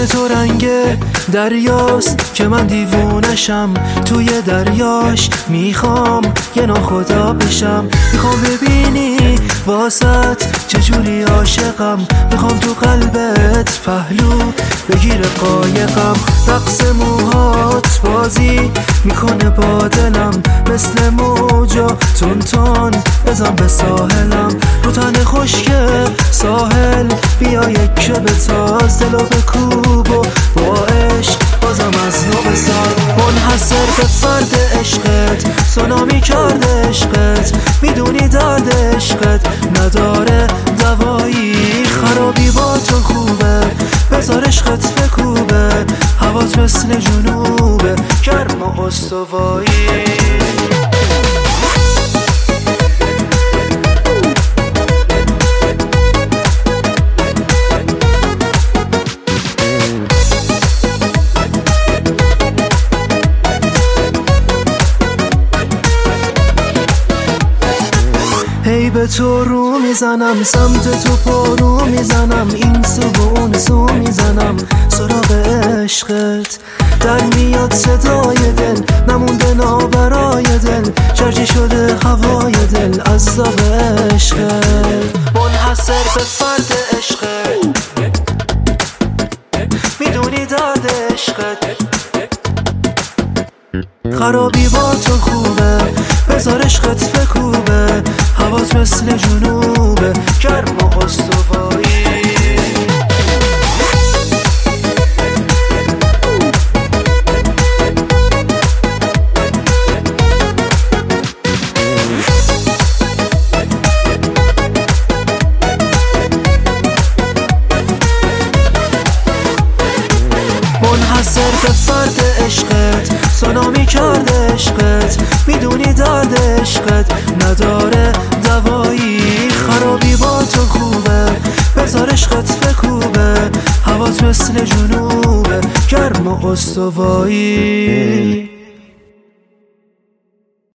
چشم تو رنگ دریاست که من دیوونشم، توی دریاش میخوام یه ناخدا بشم. میخوام ببینی واسط چجوری عاشقم، میخوام تو قلبت پهلو بگیره قایقم. رقص موهات بازی میکنه با دلم، مثل موجا تون تون بزن به ساحلم. رو تن خشک ساحل بیا یک بتاز، دلو بکوب و با عشق بازم از نو بساز. منحصر به فرد عشقت، سونامی کرده عشقت، میدونی درد عشقت نداره دوایی. خرابی با تو خوبه، بذار عشقت بکوبه، هوات مثل جنوبه گرم و استوایی. هی به تو رو میزنم، سمت تو پارو میزنم، این سو و اون سو میزنم سراغ عشقت. در میاد صدای دل، نمونده نابرای دل، شرجی شده هوای دل از داغ عشقت. منحصر به فرد عشقت، میدونی درد عشقت. خرابی با تو خوبه، بذار عشقت بکوبه، هوات مثل جنوبه گرم و استوایی. منحصر به فرد عشقت، سونامی کرده عشقت، میدونی درد عشقت نداره دوایی. خرابی با تو خوبه، بذار عشقت بکوبه، هوات مثل جنوبه گرم و استوایی.